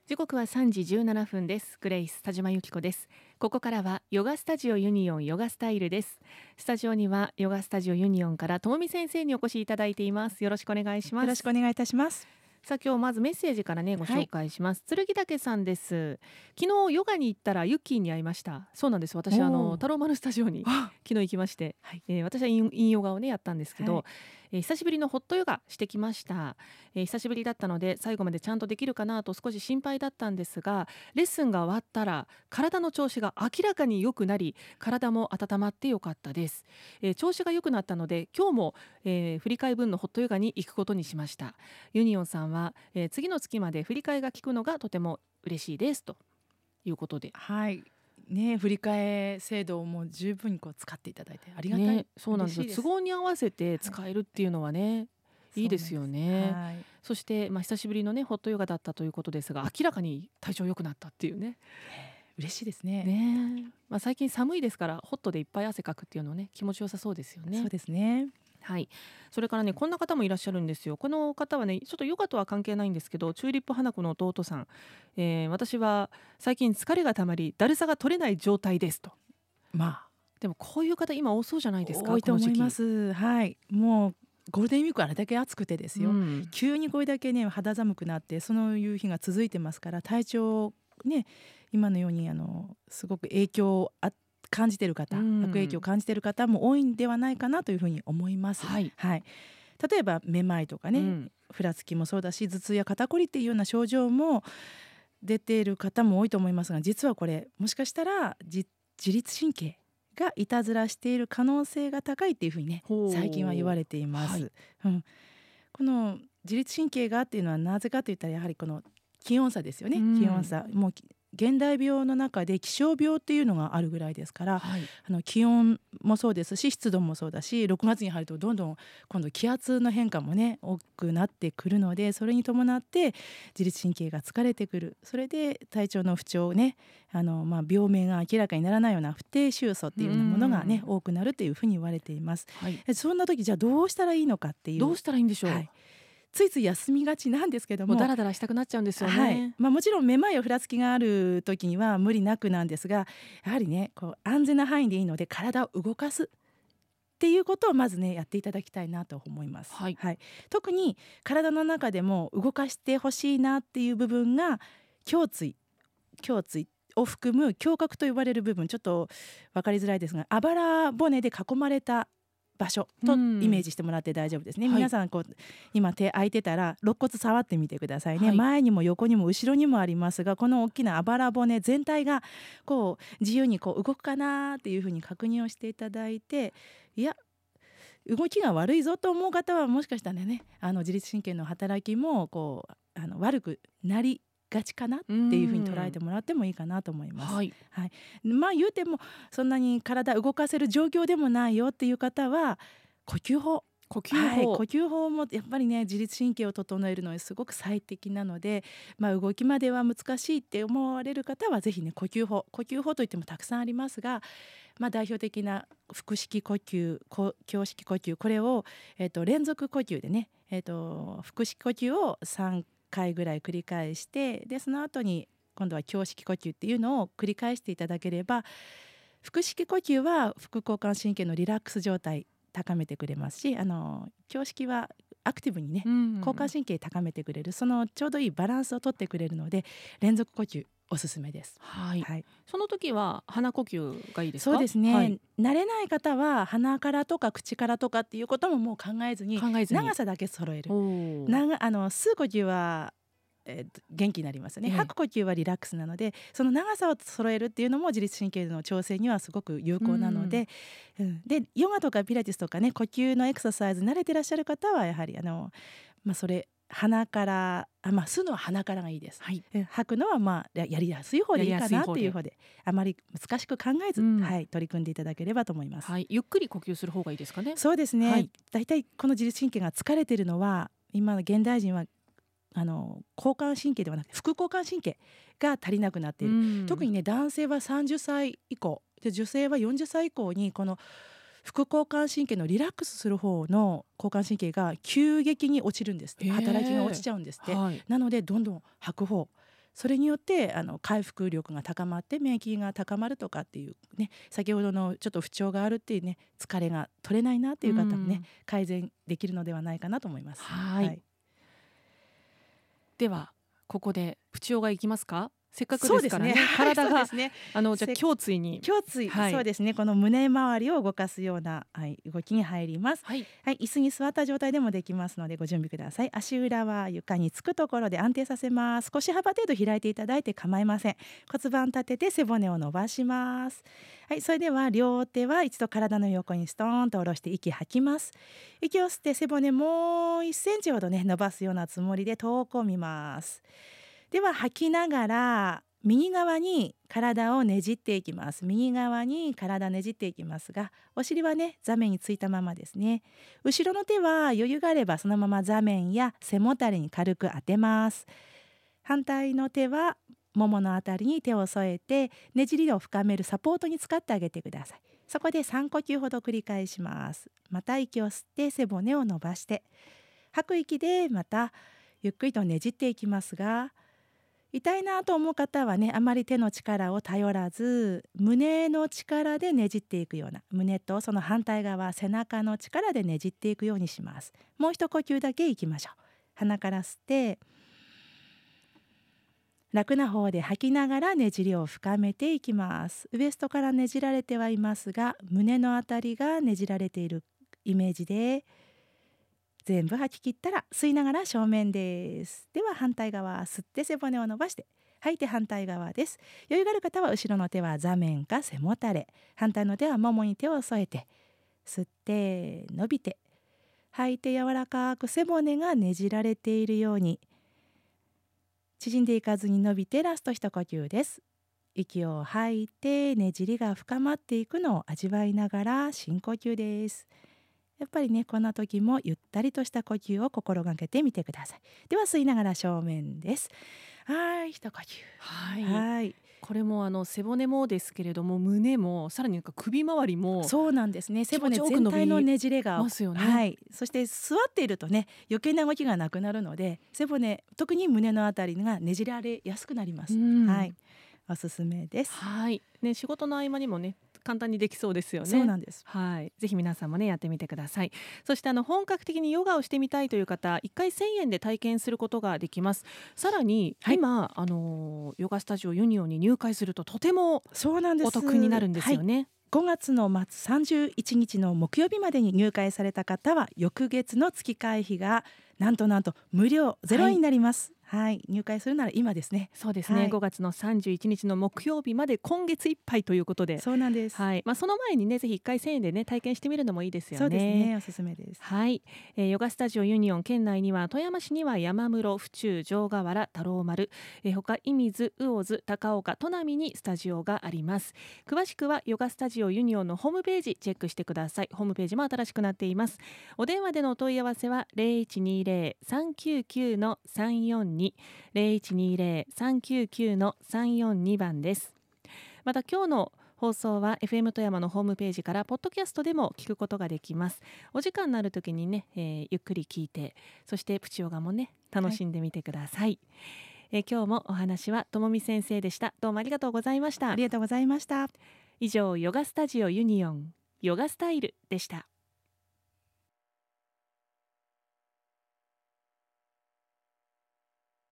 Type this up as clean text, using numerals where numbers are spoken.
時刻は3時17分です。グレイス田島由紀子です。ここからはヨガスタジオユニオンヨガスタイルです。スタジオにはヨガスタジオユニオンからともみ先生にお越しいただいています。よろしくお願いします。 よろしくお願いいたします。 さあ今日まずメッセージからねご紹介します、剣岳さんです。昨日ヨガに行ったらユッキーに会いました。そうなんです。私太郎丸スタジオに昨日行きまして、私はインヨガをねやったんですけど、久しぶりのホットヨガしてきました。久しぶりだったので最後までちゃんとできるかなと少し心配だったんですが、レッスンが終わったら体の調子が明らかに良くなり、体も温まってよかったです。調子が良くなったので今日も、振り替え分のホットヨガに行くことにしました。ユニオンさんは、次の月まで振り替えが効くのがとても嬉しいですということで、 はいね、振り替え制度をもう十分にこう使っていただいてありがたい、ね、 そうなんですよ。都合に合わせて使えるっていうのはね、いいですよね。そして、久しぶりのねホットヨガだったということですが、明らかに体調良くなったっていうね、 嬉しいですね。 最近寒いですからホットでいっぱい汗かくっていうのね気持ちよさそうですよね。 そうですね。 はい、それからねこんな方もいらっしゃるんですよ。この方はねちょっとヨガとは関係ないんですけど、チューリップ花子の弟さん、私は最近疲れがたまりだるさが取れない状態ですと。でもこういう方今多そうじゃないですか。 多いと思います。はい、もうゴールデンウィークあれだけ暑くてですよ、急にこれだけね肌寒くなってそのいう日が続いてますから、体調ね今のようにすごく影響を感じている方、悪影響を感じている方も多いんではないかなというふうに思います。例えばめまいとかね、ふらつきもそうだし頭痛や肩こりっていうような症状も出ている方も多いと思いますが、実はこれもしかしたら自律神経がいたずらしている可能性が高いっていうふうにね最近は言われています。この自律神経がっていうのはなぜかといったらやはりこの気温差ですよね。気温差、もう現代病の中で気象病っていうのがあるぐらいですから、気温もそうですし湿度もそうだし、6月に入るとどんどん今度気圧の変化もね多くなってくるので、それに伴って自律神経が疲れてくる。それで体調の不調ね、病名が明らかにならないような不定収束っていうようなものがね多くなるというふうに言われています。そんな時じゃあどうしたらいいのかっていう、 どうしたらいいんでしょう。 ついつい休みがちなんですけども、 ダラダラしたくなっちゃうんですよね。 もちろんめまいやふらつきがある時には無理なくなんですが、やはりねこう安全な範囲でいいので体を動かすっていうことをまずねやっていただきたいなと思います。特に体の中でも動かしてほしいなっていう部分が胸椎を含む胸郭と呼ばれる部分、ちょっと分かりづらいですが、あばら骨で囲まれた場所とイメージしてもらって大丈夫ですね。皆さんこう今手空いてたら肋骨触ってみてくださいね。前にも横にも後ろにもありますが、この大きなあばら骨全体がこう自由にこう動くかなっていうふうに確認をしていただいて、いや動きが悪いぞと思う方はもしかしたらね自律神経の働きもこう悪くなりがちかなっていうふうに捉えてもらってもいいかなと思います。言うてもそんなに体動かせる状況でもないよっていう方は呼吸法もやっぱりね自律神経を整えるのにすごく最適なので、動きまでは難しいって思われる方はぜひね呼吸法といってもたくさんありますが、代表的な腹式呼吸、胸式呼吸、これを、連続呼吸でね、腹式呼吸を3回ぐらい繰り返して、でその後に今度は胸式呼吸っていうのを繰り返していただければ、腹式呼吸は副交感神経のリラックス状態高めてくれますし、胸式はアクティブにね交感神経高めてくれる、そのちょうどいいバランスをとってくれるので連続呼吸おすすめです。 その時は鼻呼吸がいいですか？ そうですね、慣れない方は鼻からとか口からとかっていうことももう考えずに長さだけ揃える。吸う呼吸は元気になりますね。吐く呼吸はリラックスなので、その長さを揃えるっていうのも自律神経の調整にはすごく有効なので、でヨガとかピラティスとかね呼吸のエクササイズ慣れてらっしゃる方はやはりそれ鼻から吸うのは鼻からがいいです。吐くのはやりやすい方でいいかなっていう方で、あまり難しく考えず、取り組んでいただければと思います。 ゆっくり呼吸する方がいいですかね？ そうですね、だいたいこの自律神経が疲れているのは今の現代人は交感神経ではなくて副交感神経が足りなくなっている。特にね男性は30歳以降で女性は40歳以降にこの副交感神経のリラックスする方の交感神経が急激に落ちるんですって。働きが落ちちゃうんですって。なのでどんどん吐く方、 それによって回復力が高まって免疫が高まるとかっていうね、先ほどのちょっと不調があるっていうね、疲れが取れないなっていう方もね、改善できるのではないかなと思います。 はい、ではここで不調がいきますか。せっかくですからね、体が、じゃあ胸椎にそうですね、この胸周りを動かすような、動きに入ります。椅子に座った状態でもできますのでご準備ください。足裏は床につくところで安定させます。腰幅程度開いていただいて構いません。骨盤立てて背骨を伸ばします。それでは両手は一度体の横にストーンと下ろして息吐きます。息を吸って背骨もう1センチほどね伸ばすようなつもりで遠くを見ます。では吐きながら右側に体をねじっていきます。右側に体ねじっていきますが、お尻はね座面についたままですね。後ろの手は余裕があればそのまま座面や背もたれに軽く当てます。反対の手はもものあたりに手を添えてねじりを深めるサポートに使ってあげてください。そこで3呼吸ほど繰り返します。また息を吸って背骨を伸ばして、吐く息でまたゆっくりとねじっていきますが、痛いなと思う方はね、あまり手の力を頼らず胸の力でねじっていくような、胸とその反対側背中の力でねじっていくようにします。もう一呼吸だけいきましょう。鼻から吸って楽な方で吐きながらねじりを深めていきます。ウエストからねじられてはいますが、胸のあたりがねじられているイメージで全部吐き切ったら吸いながら正面です。では反対側、吸って背骨を伸ばして吐いて反対側です。余裕がある方は後ろの手は座面か背もたれ、反対の手はももに手を添えて吸って伸びて吐いて柔らかく背骨がねじられているように縮んでいかずに伸びてラスト一呼吸です。息を吐いてねじりが深まっていくのを味わいながら深呼吸です。やっぱりね、こんな時もゆったりとした呼吸を心がけてみてください。では吸いながら正面です。一呼吸。 これも背骨もですけれども、胸もさらに首周りもそうなんですね。背骨全体のねじれがますよね。 そして座っているとね、余計な動きがなくなるので、背骨特に胸のあたりがねじられやすくなります。おすすめです。 仕事の合間にもね簡単にできそうですよね。 そうなんです。 ぜひ皆さんもねやってみてください。そして本格的にヨガをしてみたいという方、1回1000円で体験することができます。さらに、今ヨガスタジオユニオンに入会するととてもお得になるんですよね。 5月の末31日の木曜日までに入会された方は翌月の月会費がなんと無料0円になります。入会するなら今ですね。 そうですね、5月の31日の木曜日まで今月いっぱいということで。 そうなんです。 その前にねぜひ1回1000円でね体験してみるのもいいですよね。 そうですね、おすすめです。 ヨガスタジオユニオン県内には富山市には山室、府中、城ヶ原、太郎丸、他射水、魚津、高岡、砺波にスタジオがあります。詳しくはヨガスタジオユニオンのホームページチェックしてください。ホームページも新しくなっています。お電話でのお問い合わせは 0120-399-342 0120-399-342 番です。また今日の放送は FM 富山のホームページからポッドキャストでも聞くことができます。お時間になるときにね、ゆっくり聞いて、そしてプチヨガもね楽しんでみてください。今日もお話はともみ先生でした。どうもありがとうございました。 ありがとうございました。 以上、ヨガスタジオユニオンヨガスタイルでした。